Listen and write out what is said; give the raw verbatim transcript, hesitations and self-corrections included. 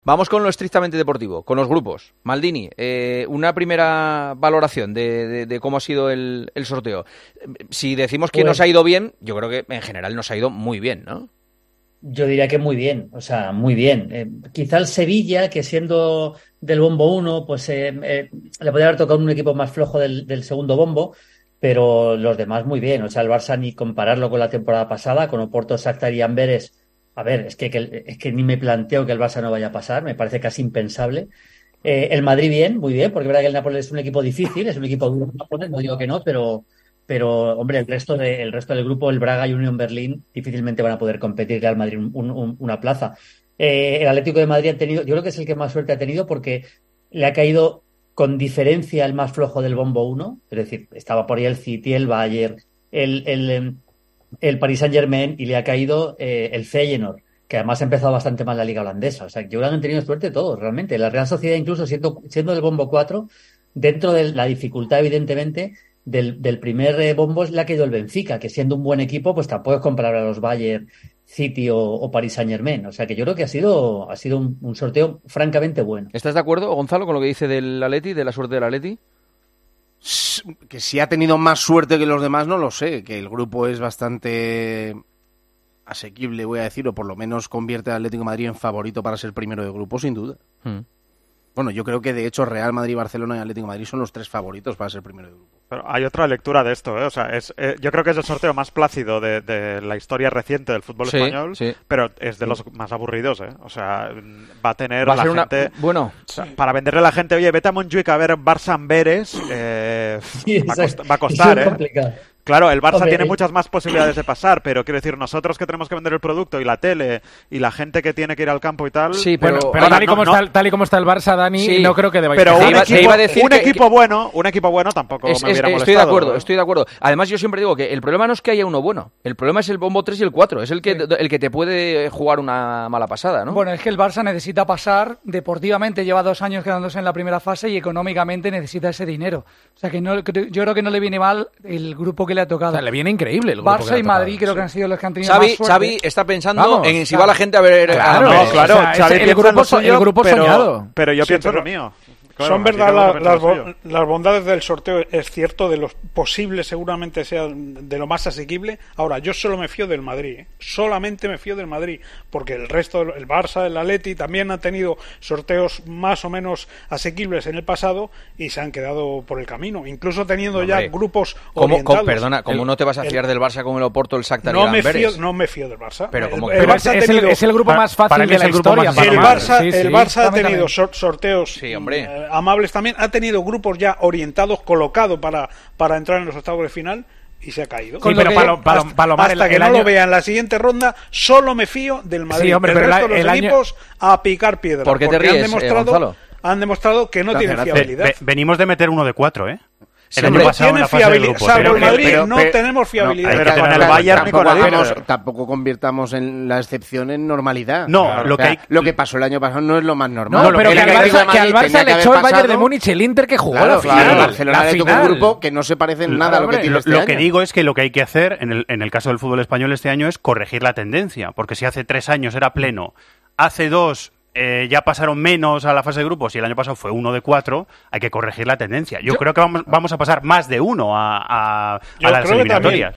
Vamos con lo estrictamente deportivo, con los grupos. Maldini, eh, una primera valoración de, de, de cómo ha sido el, el sorteo. Si decimos que pues, nos ha ido bien, yo creo que en general nos ha ido muy bien, ¿no? Yo diría que muy bien, o sea, muy bien. Eh, quizá el Sevilla, que siendo del bombo uno, pues eh, eh, le podría haber tocado un equipo más flojo del, del segundo bombo, pero los demás muy bien. O sea, el Barça ni compararlo con la temporada pasada, con Oporto, Shakhtar y Amberes. A ver, es que, que, es que ni me planteo que el Barça no vaya a pasar, me parece casi impensable. Eh, el Madrid bien, muy bien, porque es verdad que el Nápoles es un equipo difícil, es un equipo duro, no digo que no, pero... Pero, hombre, el resto, de, el resto del grupo, el Braga y Unión Berlín, difícilmente van a poder competir al Madrid un, un, una plaza. Eh, el Atlético de Madrid ha tenido, yo creo que es el que más suerte ha tenido porque le ha caído con diferencia el más flojo del bombo uno. Es decir, estaba por ahí el City, el Bayern, el, el, el Paris Saint-Germain y le ha caído eh, el Feyenoord, que además ha empezado bastante mal la liga holandesa. O sea, yo creo que han tenido suerte todos, realmente. La Real Sociedad, incluso siendo, siendo del bombo cuatro, dentro de la dificultad, evidentemente, Del, del primer eh, bombo le ha caído el Benfica, que siendo un buen equipo, pues tampoco es comparar a los Bayern, City o, o Paris Saint-Germain. O sea que yo creo que ha sido, ha sido un, un sorteo francamente bueno. ¿Estás de acuerdo, Gonzalo, con lo que dice del Atleti, de la suerte del Atleti? Que si ha tenido más suerte que los demás, no lo sé. Que el grupo es bastante asequible, voy a decir, o por lo menos convierte al Atlético de Madrid en favorito para ser primero de grupo, sin duda. Hmm. Bueno, yo creo que de hecho Real Madrid, Barcelona y Atlético de Madrid son los tres favoritos para ser primero de grupo. Pero hay otra lectura de esto, ¿eh? O sea, es, eh, yo creo que es el sorteo más plácido de, de la historia reciente del fútbol sí, español, sí. pero es de los más aburridos, ¿eh? O sea, va a tener va a la ser gente... Una... Bueno, o sea, para venderle a la gente, oye, vete a Montjuic a ver Barça Amberes, eh, sí, va, a cost- va a costar, ¿eh? Complicado. Claro, el Barça Hombre, tiene eh... muchas más posibilidades de pasar, pero quiero decir, nosotros que tenemos que vender el producto y la tele y la gente que tiene que ir al campo y tal... Sí, pero, bueno, pero ahora, tal, y como no, está, no. tal y como está el Barça, Dani, sí, no creo que deba Pero ir. un, iba, equipo, iba a decir un que, equipo que... bueno, un equipo bueno tampoco es, me es, hubiera molestado. Estoy de acuerdo, ¿eh? estoy de acuerdo. Además, yo siempre digo que el problema no es que haya uno bueno, el problema es el bombo tres y el cuatro, es el que, sí. el que te puede jugar una mala pasada, ¿no? Bueno, es que el Barça necesita pasar, deportivamente lleva dos años quedándose en la primera fase y económicamente necesita ese dinero. O sea, que no, yo creo que no le viene mal el grupo que le ha tocado. O sea, le viene increíble el grupo Barça y Madrid creo sí. que han sido los que han tenido Xavi, más suerte. Xavi está pensando Vamos, en si claro. va la gente a ver... Claro, no, claro, o sea, Xavi el, piensa grupo, en lo suyo, el grupo pero, soñado. Pero yo sí, pienso en pero... lo mío. Claro, son verdad la, las, bo- las bondades del sorteo, es cierto, de los posibles seguramente sea de lo más asequible. Ahora, yo solo me fío del Madrid, ¿eh? solamente me fío del Madrid, porque el resto, el Barça, el Atleti, también han tenido sorteos más o menos asequibles en el pasado y se han quedado por el camino, incluso teniendo Hombre, ya grupos ¿cómo, orientados. ¿cómo, perdona, ¿cómo el, no te vas a fiar el, del Barça con el Oporto, el Shakhtar no y el me Amberes? fío, no me fío del Barça. Pero, el, como el pero Barça es, tenido, el, es el grupo más fácil de la historia. El Barça, sí, el sí, Barça ha tenido también. sor- sorteos sí, hombre. eh, amables también, ha tenido grupos ya orientados, colocados para, para entrar en los octavos de final y se ha caído. Sí, pero que, Palo, Palo, hasta, Palomar, hasta el, que el no año... lo vea en la siguiente ronda, solo me fío del Madrid. Sí, hombre, el pero resto la, de el los año... equipos a picar piedra. ¿Por qué te porque ríes, han demostrado, eh, Gonzalo? han demostrado que no tienen fiabilidad. Ve, venimos de meter uno de cuatro, ¿eh? El Hombre, año pasado en la fase de grupos. Salvo pero, el Madrid, pero, no pero, tenemos fiabilidad. No, pero que, con el claro, Bayern ni con tampoco, el hagamos, Inter. tampoco convirtamos en la excepción en normalidad. No, claro, lo, o sea, que hay... lo que pasó el año pasado no es lo más normal. No, lo pero que, que al el Atlético de Barça, que al Madrid Barça tenía le que echó el haber Bayern de pasado. Múnich, el Inter que jugó Claro, la final. claro, el Barcelona la le tocó final. un grupo que no se parece en nada a lo que hombre, tiene Lo, este lo año. que digo es que lo que hay que hacer en el, en el caso del fútbol español este año es corregir la tendencia, porque si hace tres años era pleno, hace dos eh, ya pasaron menos a la fase de grupos y el año pasado fue uno de cuatro, hay que corregir la tendencia. Yo, Yo creo que vamos, vamos a pasar más de uno a, a, Yo a las creo que eliminatorias.